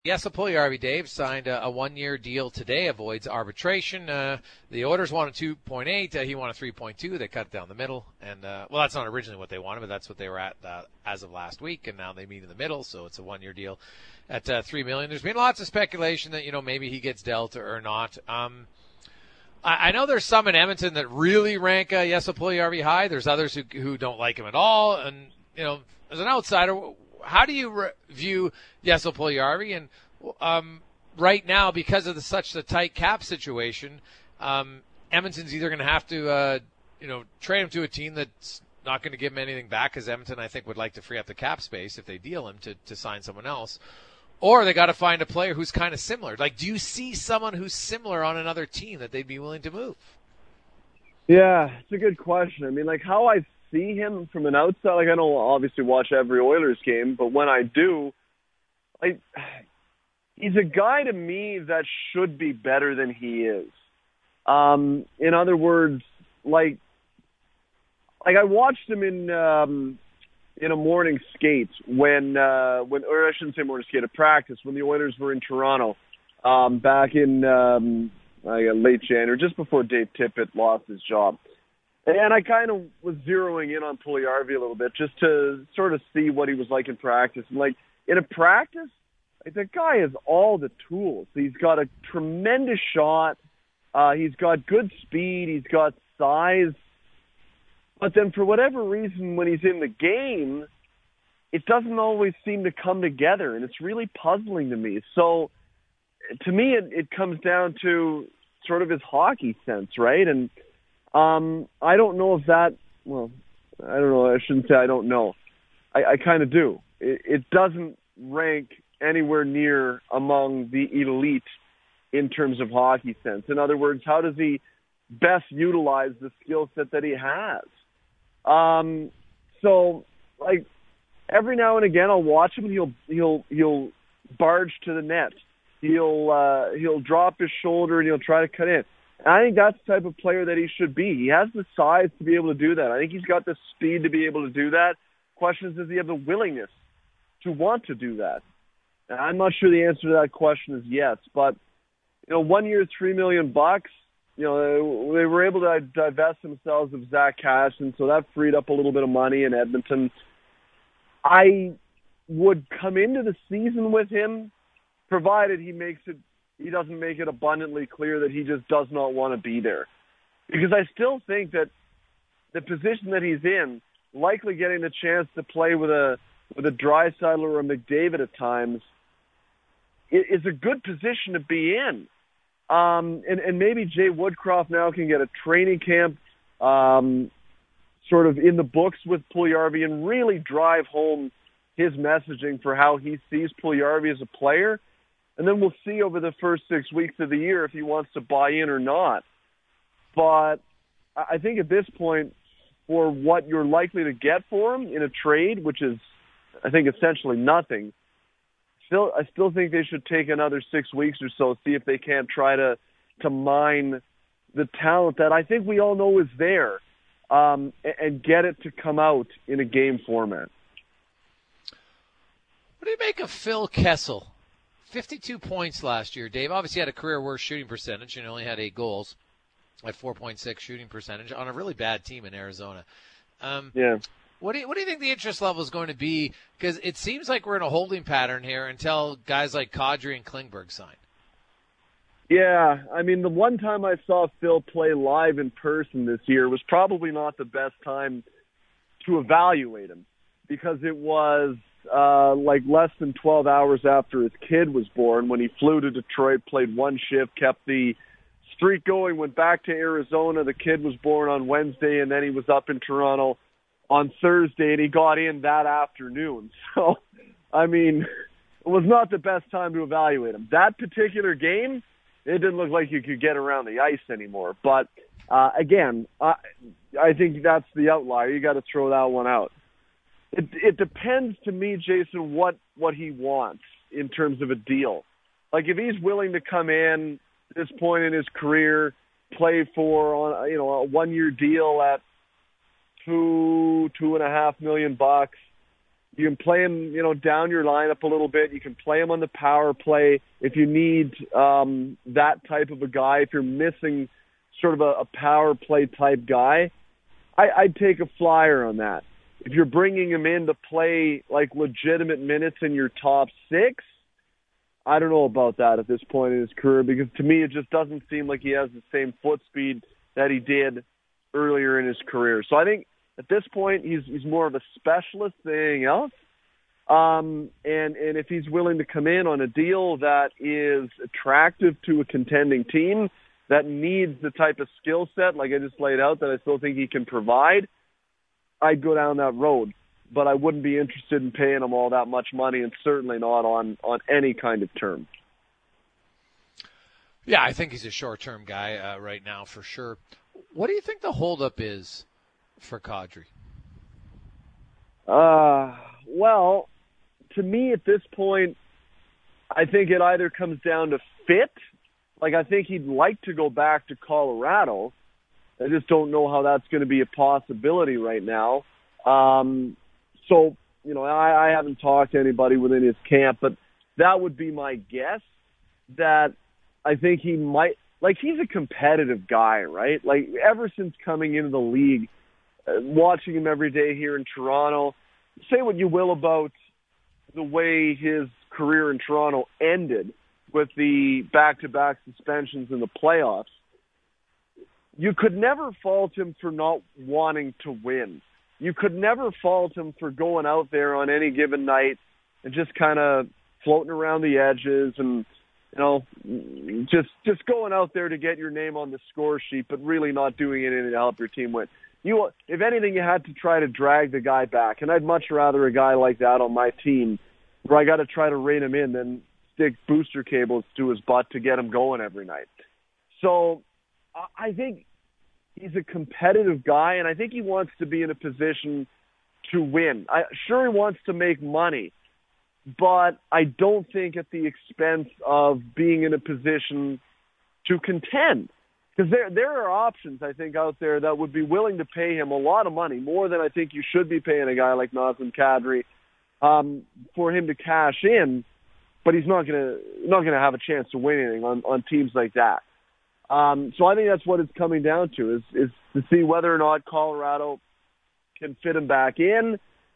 Yes, Puljujärvi, Dave, signed a one-year deal today, avoids arbitration. The Oilers wanted 2.8. He wanted 3.2. They cut it down the middle. And, well, that's not originally what they wanted, but that's what they were at as of last week. And now they meet in the middle, so it's a one-year deal at $3 million. There's been lots of speculation that, maybe he gets dealt or not. I know there's some in Edmonton that really rank Jesse Puljujärvi high. There's others who don't like him at all. And, as an outsider, how do you view Jesse Puljujärvi? And right now, because of such a tight cap situation, Edmonton's either going to have to, trade him to a team that's not going to give him anything back, because Edmonton, I think, would like to free up the cap space if they deal him to sign someone else. Or they got to find a player who's kind of similar. Like, do you see someone who's similar on another team that they'd be willing to move? Yeah, it's a good question. I mean, like, how I see him from an outside, like, I don't obviously watch every Oilers game, but when I do, he's a guy to me that should be better than he is. In other words, like I watched him in a morning skate when or I shouldn't say morning skate, a practice when the Oilers were in Toronto back in late January, just before Dave Tippett lost his job. And I kind of was zeroing in on Puljujärvi a little bit just to sort of see what he was like in practice. And, like, in a practice, like, the guy has all the tools. He's got a tremendous shot. He's got good speed. He's got size. But then for whatever reason, when he's in the game, it doesn't always seem to come together, and it's really puzzling to me. So to me, it comes down to sort of his hockey sense, right? And I don't know if that, well, I don't know. I shouldn't say I don't know. I kind of do. It doesn't rank anywhere near among the elite in terms of hockey sense. In other words, how does he best utilize the skill set that he has? So, like, every now and again I'll watch him and he'll barge to the net. He'll drop his shoulder and he'll try to cut in. And I think that's the type of player that he should be. He has the size to be able to do that. I think he's got the speed to be able to do that. Question is, does he have the willingness to want to do that? And I'm not sure the answer to that question is yes. But, 1 year, $3 million, they were able to divest themselves of Zach Kassian, so that freed up a little bit of money in Edmonton. I would come into the season with him, provided he doesn't make it abundantly clear that he just does not want to be there. Because I still think that the position that he's in, likely getting the chance to play with a Draisaitl or a McDavid at times, is a good position to be in. And maybe Jay Woodcroft now can get a training camp sort of in the books with Puljujärvi and really drive home his messaging for how he sees Puljujärvi as a player. And then we'll see over the first 6 weeks of the year if he wants to buy in or not. But I think at this point, for what you're likely to get for him in a trade, which is, I think, essentially nothing, I still think they should take another 6 weeks or so, see if they can't try to mine the talent that I think we all know is there, and get it to come out in a game format. What do you make of Phil Kessel? 52 points last year, Dave. Obviously had a career worst shooting percentage and only had 8 goals at 4.6 shooting percentage on a really bad team in Arizona. Yeah. What do you think the interest level is going to be? Because it seems like we're in a holding pattern here until guys like Kadri and Klingberg sign. Yeah, I mean, the one time I saw Phil play live in person this year was probably not the best time to evaluate him, because it was like less than 12 hours after his kid was born when he flew to Detroit, played one shift, kept the streak going, went back to Arizona. The kid was born on Wednesday, and then he was up in Toronto on Thursday, and he got in that afternoon. So, I mean, it was not the best time to evaluate him. That particular game, it didn't look like you could get around the ice anymore. But, again, I think that's the outlier. You got to throw that one out. It depends to me, Jason, what he wants in terms of a deal. Like, if he's willing to come in at this point in his career, play for a 1 year deal at $2.5 million, You can play him, down your lineup a little bit. You can play him on the power play if you need that type of a guy. If you're missing sort of a power play type guy, I'd take a flyer on that. If you're bringing him in to play like legitimate minutes in your top six, I don't know about that at this point in his career, because to me it just doesn't seem like he has the same foot speed that he did earlier in his career. So I think at this point he's more of a specialist than anything else. And if he's willing to come in on a deal that is attractive to a contending team that needs the type of skill set like I just laid out that I still think he can provide, I'd go down that road. But I wouldn't be interested in paying him all that much money, and certainly not on any kind of term. Yeah, I think he's a short-term guy right now for sure. What do you think the holdup is for Kadri? Well, to me at this point, I think it either comes down to fit. Like, I think he'd like to go back to Colorado. I just don't know how that's going to be a possibility right now. So, I haven't talked to anybody within his camp, but that would be my guess, that I think he might, like, he's a competitive guy, right? Like, ever since coming into the league, watching him every day here in Toronto, say what you will about the way his career in Toronto ended with the back-to-back suspensions in the playoffs, you could never fault him for not wanting to win. You could never fault him for going out there on any given night and just kind of floating around the edges and, just going out there to get your name on the score sheet, but really not doing anything to help your team win. If anything, you had to try to drag the guy back, and I'd much rather a guy like that on my team where I got to try to rein him in than stick booster cables to his butt to get him going every night. So I think he's a competitive guy, and I think he wants to be in a position to win. Sure, he wants to make money, but I don't think at the expense of being in a position to contend. Because there are options, I think, out there that would be willing to pay him a lot of money, more than I think you should be paying a guy like Nazem Kadri, for him to cash in, but he's not gonna have a chance to win anything on teams like that. So I think that's what it's coming down to, is to see whether or not Colorado can fit him back in.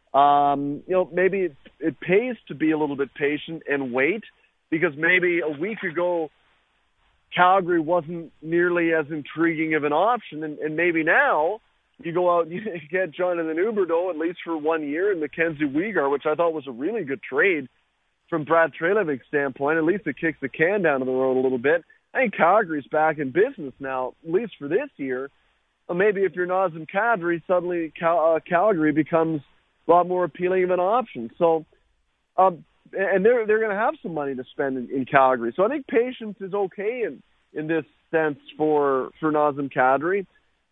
Maybe it pays to be a little bit patient and wait, because maybe a week ago Calgary wasn't nearly as intriguing of an option, and maybe now you go out and you get Jonathan Huberdeau, at least for 1 year, and Mackenzie Weegar, which I thought was a really good trade from Brad Trelivic's standpoint. At least it kicks the can down the road a little bit. I think Calgary's back in business now, at least for this year. Maybe if you're Nazem Kadri, suddenly Calgary becomes a lot more appealing of an option. So, and they're going to have some money to spend in Calgary. So I think patience is okay in this sense for Nazem Kadri.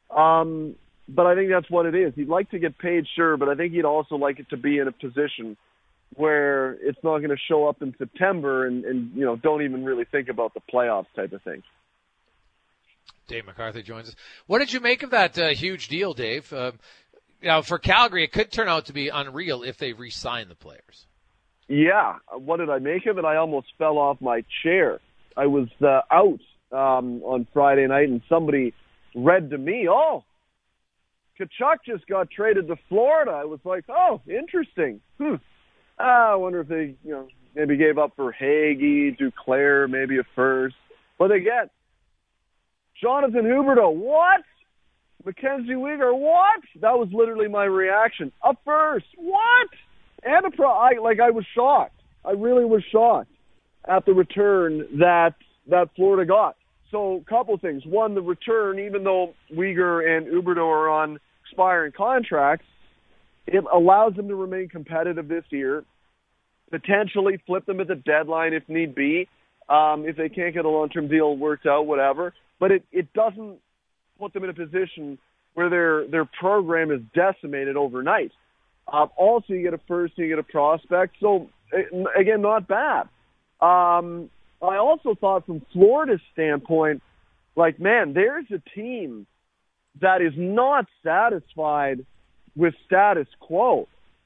But I think that's what it is. He'd like to get paid, sure, but I think he'd also like it to be in a position where it's not going to show up in September and don't even really think about the playoffs type of thing. Dave McCarthy joins us. What did you make of that huge deal, Dave? For Calgary, it could turn out to be unreal if they re-sign the players. Yeah. What did I make of it? I almost fell off my chair. I was out on Friday night, and somebody read to me, Tkachuk just got traded to Florida. I was like, interesting. I wonder if they, maybe gave up for Hagee, Duclair, maybe a first. What they get? Jonathan Huberdeau, what? Mackenzie Weegar, what? That was literally my reaction. A first, what? And I was shocked. I really was shocked at the return that Florida got. So, a couple of things. One, the return, even though Weegar and Huberdeau are on expiring contracts, it allows them to remain competitive this year, potentially flip them at the deadline if need be, if they can't get a long-term deal worked out, whatever. But it doesn't put them in a position where their program is decimated overnight. Also, you get a first, you get a prospect. So, again, not bad. I also thought from Florida's standpoint, there's a team that is not satisfied with status quo.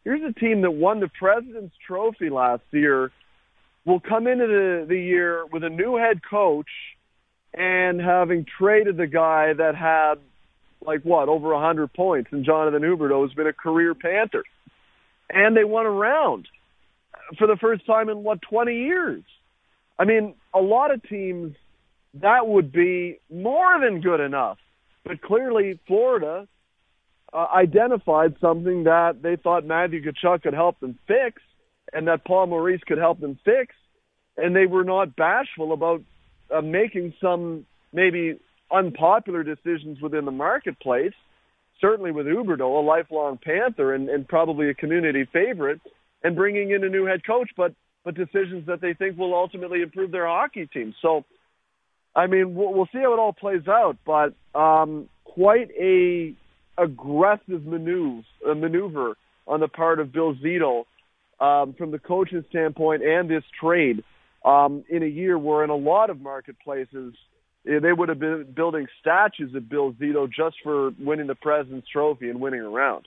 here's a team that won the President's Trophy last year, will come into the year with a new head coach and having traded the guy that had, over 100 points, and Jonathan Huberdeau has been a career Panther. And they won a round for the first time in, 20 years. I mean, a lot of teams, that would be more than good enough. But clearly, Florida identified something that they thought Matthew Tkachuk could help them fix, and that Paul Maurice could help them fix, and they were not bashful about making some maybe unpopular decisions within the marketplace, certainly with Huberdeau, a lifelong Panther and probably a community favorite, and bringing in a new head coach, but decisions that they think will ultimately improve their hockey team. So, I mean, we'll see how it all plays out, but quite a aggressive maneuver on the part of Bill Zito from the coach's standpoint, and this trade in a year where in a lot of marketplaces they would have been building statues of Bill Zito just for winning the President's Trophy and winning a round.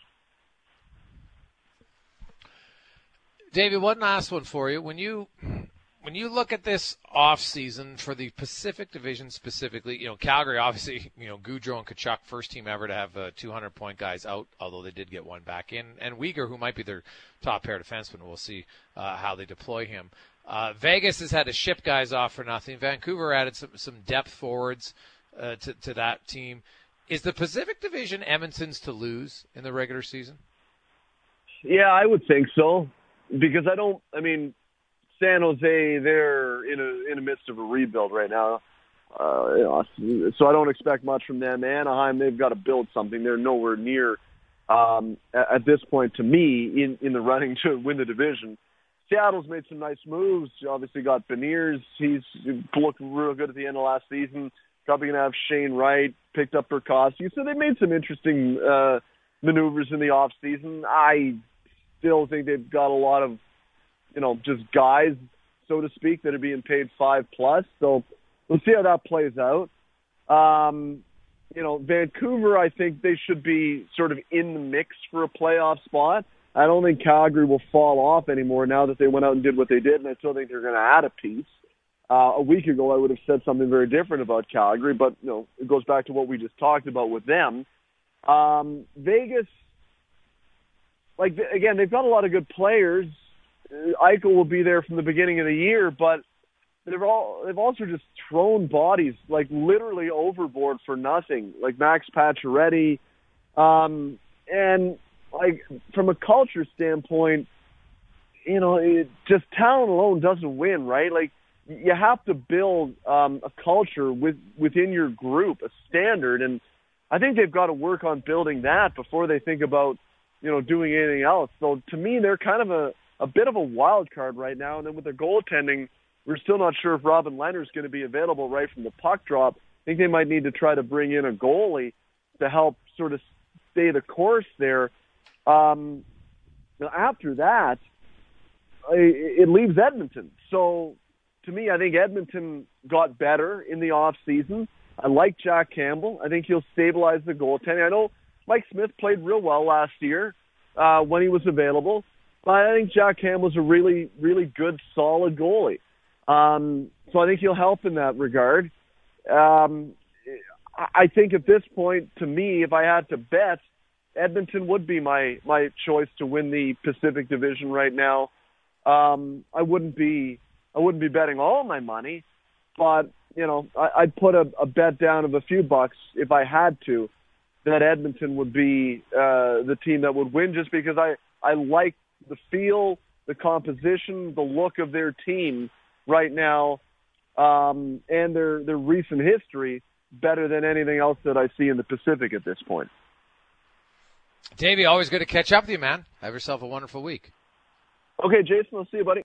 David, one last one for you. When you look at this off season for the Pacific Division specifically, Calgary obviously, Gaudreau and Tkachuk, first team ever to have 200-point guys out, although they did get one back in, and Weegar, who might be their top pair defenseman. We'll see how they deploy him. Vegas has had to ship guys off for nothing. Vancouver added some depth forwards to that team. Is the Pacific Division Edmonton's to lose in the regular season? Yeah, I would think so, because San Jose, they're in the midst of a rebuild right now. So I don't expect much from them. Anaheim, they've got to build something. They're nowhere near, at this point, to me, in the running to win the division. Seattle's made some nice moves. You obviously got Beniers. He's looked real good at the end of last season. Probably going to have Shane Wright, picked up Burkowski. So they made some interesting maneuvers in the offseason. I still think they've got a lot of, just guys, so to speak, that are being paid 5+. So we'll see how that plays out. Vancouver, I think they should be sort of in the mix for a playoff spot. I don't think Calgary will fall off anymore now that they went out and did what they did, and I still think they're going to add a piece. A week ago, I would have said something very different about Calgary, but, it goes back to what we just talked about with them. Vegas, again, they've got a lot of good players. Eichel will be there from the beginning of the year, but they've also just thrown bodies, literally overboard for nothing, like Max Pacioretty. And, from a culture standpoint, just talent alone doesn't win, right? You have to build a culture within your group, a standard, and I think they've got to work on building that before they think about, doing anything else. So to me, they're kind of a bit of a wild card right now. And then with their goaltending, we're still not sure if Robin Lehner's going to be available right from the puck drop. I think they might need to try to bring in a goalie to help sort of stay the course there. After that, it leaves Edmonton. So to me, I think Edmonton got better in the off season. I like Jack Campbell. I think he'll stabilize the goaltending. I know Mike Smith played real well last year when he was available, but I think Jack Campbell's a really, really good, solid goalie. So I think he'll help in that regard. I think at this point, to me, if I had to bet, Edmonton would be my choice to win the Pacific Division right now. I wouldn't be betting all my money, but I'd put a bet down of a few bucks if I had to, that Edmonton would be the team that would win, just because I like the feel, the composition, the look of their team right now, and their recent history better than anything else that I see in the Pacific at this point. Davey, always good to catch up with you, man. Have yourself a wonderful week. Okay, Jason, I'll see you, buddy.